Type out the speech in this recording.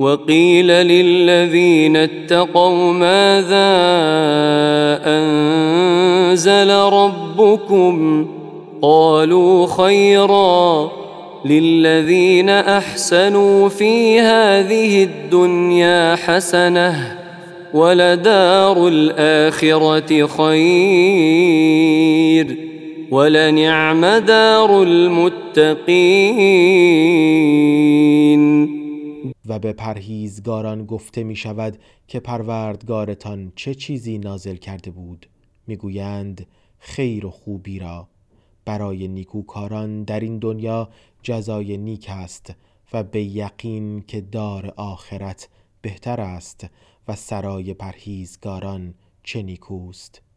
وقيل للذين اتقوا ماذا أنزل ربكم قالوا خيرا للذين أحسنوا في هذه الدنيا حسنة ولدار الآخرة خير ولنعم دار المتقين. و به پرهیزگاران گفته می شود که پروردگارتان چه چیزی نازل کرده بود؟ میگویند خیر و خوبی را. برای نیکوکاران در این دنیا جزای نیک است و به یقین که دار آخرت بهتر است و سرای پرهیزگاران چه نیکوست.